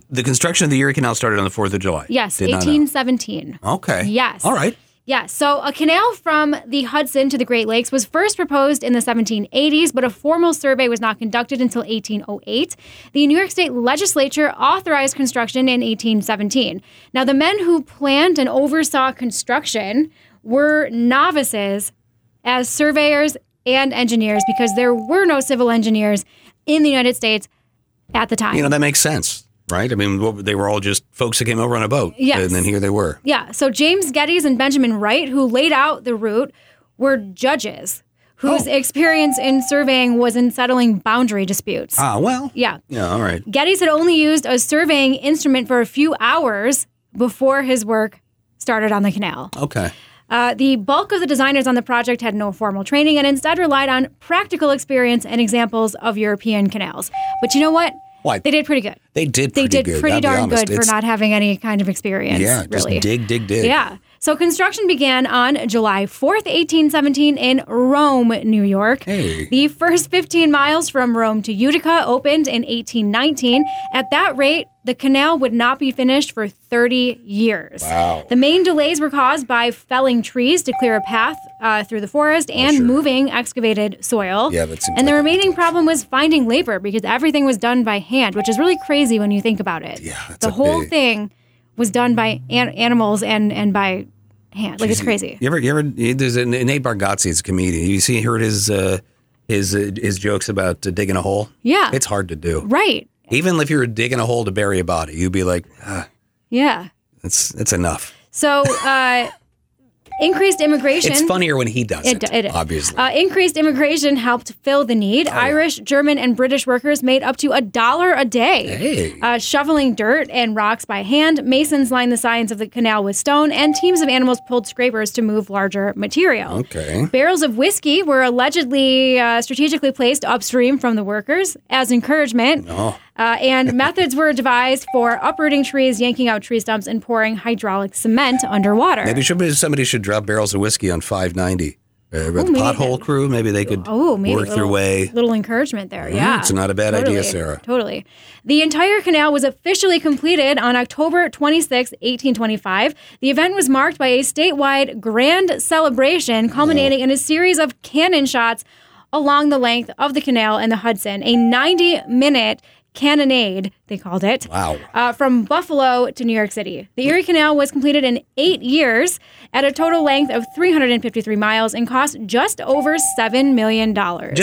the construction of the Erie Canal started on the 4th of July. Yes, Did not know. 1817. Okay. Yes. All right. Yeah, so a canal from the Hudson to the Great Lakes was first proposed in the 1780s, but a formal survey was not conducted until 1808. The New York State Legislature authorized construction in 1817. Now, the men who planned and oversaw construction were novices as surveyors and engineers because there were no civil engineers in the United States at the time. That makes sense, right? I mean, they were all just folks that came over on a boat. Yes. And then here they were. Yeah. So James Geddes and Benjamin Wright, who laid out the route, were judges whose experience in surveying was in settling boundary disputes. Ah, well. Yeah. Yeah, all right. Geddes had only used a surveying instrument for a few hours before his work started on the canal. Okay. The bulk of the designers on the project had no formal training and instead relied on practical experience and examples of European canals. But you know what? What? They did pretty good. They did They pretty did good. pretty I'll be darn honest. good for not having any kind of experience. Yeah, just really. dig. Yeah. So construction began on July 4th, 1817 in Rome, New York. Hey. The first 15 miles from Rome to Utica opened in 1819. At that rate, the canal would not be finished for 30 years. Wow. The main delays were caused by felling trees to clear a path through the forest and sure. moving excavated soil. Yeah, that seems And the like a- remaining problem was finding labor because everything was done by hand, which is really crazy when you think about it. Yeah, that's the a whole big- thing was done by animals and by hand. Like, it's crazy. You ever? There's Nate Bargatze is a comedian. You heard his jokes about digging a hole? Yeah. It's hard to do. Right. Even if you were digging a hole to bury a body, you'd be like, Yeah. that's enough. So, increased immigration. It's funnier when he does it, It is. obviously. Increased immigration helped fill the need. Irish, German, and British workers made up to $1 a day. Hey. Shoveling dirt and rocks by hand, masons lined the sides of the canal with stone, and teams of animals pulled scrapers to move larger material. Okay. Barrels of whiskey were allegedly strategically placed upstream from the workers as encouragement. Oh. And methods were devised for uprooting trees, yanking out tree stumps, and pouring hydraulic cement underwater. Maybe somebody should drop barrels of whiskey on 590. The maybe pothole crew, maybe they could maybe work their way. Little encouragement there, yeah. It's not a bad idea, Sarah. Totally. The entire canal was officially completed on October 26, 1825. The event was marked by a statewide grand celebration culminating in a series of cannon shots along the length of the canal and the Hudson, a 90-minute cannonade, they called it. Wow. From Buffalo to New York City. The Erie Canal was completed in 8 years at a total length of 353 miles and cost just over $7 million.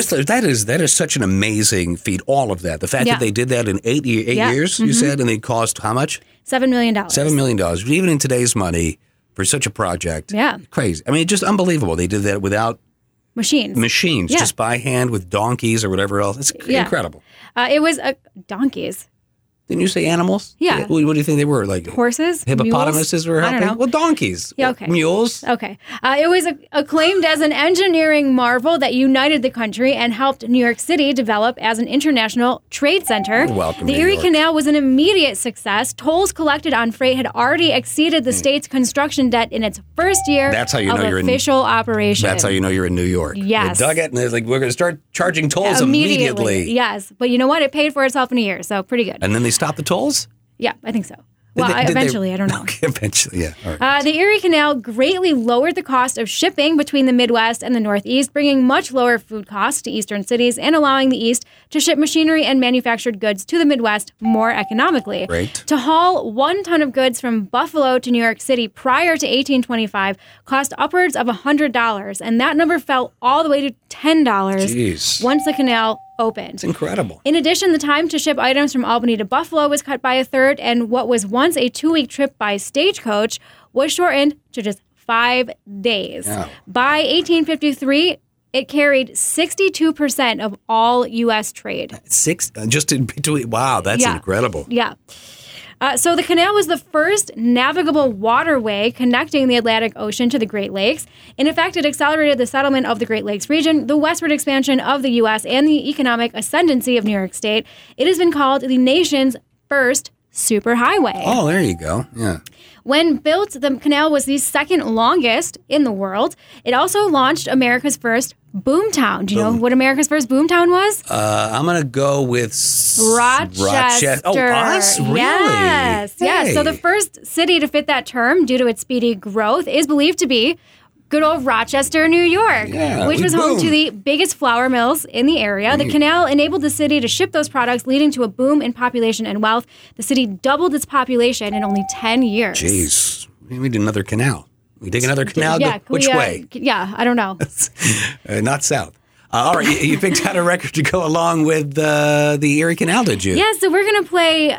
That is such an amazing feat, all of that. The fact that they did that in 8 years, you said, and they cost how much? $7 million. $7 million. Even in today's money, for such a project. Yeah. Crazy. I mean, just unbelievable. They did that without machines, just by hand with donkeys or whatever else. It's incredible. It was donkeys. Didn't you say animals? Yeah. What do you think they were? Like horses? Hippopotamuses mules? were helping? I don't know. Well, donkeys. Yeah, okay. Mules. Okay. It was acclaimed as an engineering marvel that united the country and helped New York City develop as an international trade center. You're welcome, The New Erie York. Canal was an immediate success. Tolls collected on freight had already exceeded the state's construction debt in its first year That's how you know of you're official operation. That's how you know you're in New York. Yes. They dug it and they're like, we're going to start charging tolls immediately. Yes. But you know what? It paid for itself in a year, so pretty good. And then they stopped the tolls? Yeah, I think so. Well, Did they- eventually, I don't know. Okay, eventually, yeah. All right. The Erie Canal greatly lowered the cost of shipping between the Midwest and the Northeast, bringing much lower food costs to eastern cities and allowing the East to ship machinery and manufactured goods to the Midwest more economically. Great. To haul 1 ton of goods from Buffalo to New York City prior to 1825 cost upwards of $100, and that number fell all the way to $10 Jeez. once the canal opened. It's incredible. In addition, the time to ship items from Albany to Buffalo was cut by a third, and what was once a 2-week trip by stagecoach was shortened to just 5 days. Yeah. By 1853, it carried 62% of all U.S. trade. Just in between. Wow, that's incredible. Yeah. So the canal was the first navigable waterway connecting the Atlantic Ocean to the Great Lakes. In effect, it accelerated the settlement of the Great Lakes region, the westward expansion of the U.S., and the economic ascendancy of New York State. It has been called the nation's first superhighway. Oh, there you go. Yeah. When built, the canal was the second longest in the world. It also launched America's first boomtown. Do you know what America's first boomtown was? I'm going to go with Rochester. Oh, us? Really? Yes. Hey. Yes. So the first city to fit that term due to its speedy growth is believed to be good old Rochester, New York, which was home to the biggest flour mills in the area. The canal enabled the city to ship those products, leading to a boom in population and wealth. The city doubled its population in only 10 years. Jeez. We need another canal. We dig another canal? Which way? Yeah, I don't know. Not south. All right, you picked out a record to go along with the Erie Canal, did you? Yeah, so we're going to play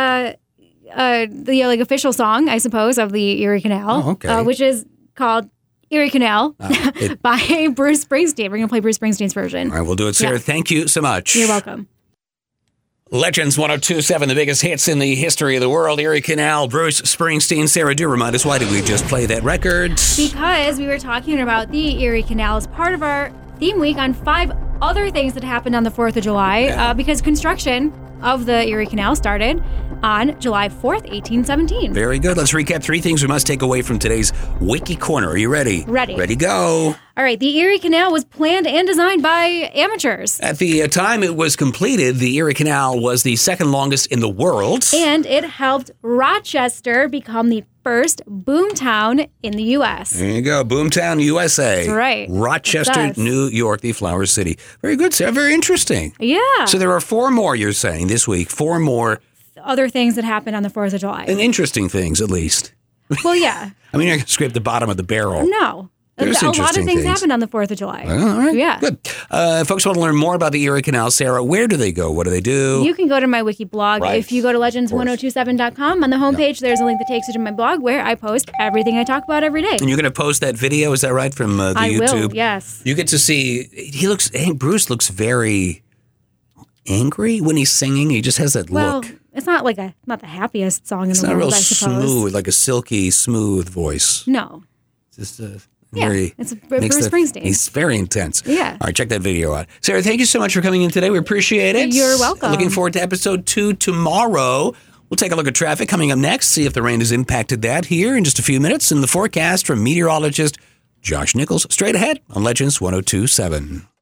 the official song, I suppose, of the Erie Canal, which is called Erie Canal by Bruce Springsteen. We're going to play Bruce Springsteen's version. All right, we'll do it, Sarah. Yeah. Thank you so much. You're welcome. Legends 102.7, the biggest hits in the history of the world. Erie Canal, Bruce Springsteen. Sarah, do remind us, why did we just play that record? Because we were talking about the Erie Canal as part of our theme week on 5 other things that happened on the 4th of July, because construction of the Erie Canal started on July 4th, 1817. Very good. Let's recap 3 things we must take away from today's Wiki Corner. Are you ready? Ready. Ready, go. All right. The Erie Canal was planned and designed by amateurs. At the time it was completed, the Erie Canal was the second longest in the world. And it helped Rochester become the first boomtown in the U.S. There you go. Boomtown, USA. That's right. Rochester, New York, the Flower City. Very good, Sarah. Very interesting. Yeah. So there are 4 more, you're saying, this week. 4 more. Other things that happened on the 4th of July. And interesting things, at least. Well, yeah. I mean, you're going to scrape the bottom of the barrel. No. There's a lot of things happened on the 4th of July. All right. Yeah. Good. Folks want to learn more about the Erie Canal. Sarah, where do they go? What do they do? You can go to my wiki blog. Right. If you go to legends1027.com, on the homepage, there's a link that takes you to my blog where I post everything I talk about every day. And you're going to post that video, is that right, from the YouTube? I will, yes. You get to see, Bruce looks very angry when he's singing. He just has that look. It's not like not the happiest song in the world, I suppose. It's not real smooth, like a silky, smooth voice. No. Just it's Bruce Springsteen. He's very intense. Yeah. All right, check that video out. Sarah, thank you so much for coming in today. We appreciate it. You're welcome. Looking forward to episode 2 tomorrow. We'll take a look at traffic coming up next, see if the rain has impacted that here in just a few minutes. And the forecast from meteorologist Josh Nichols straight ahead on Legends 102.7.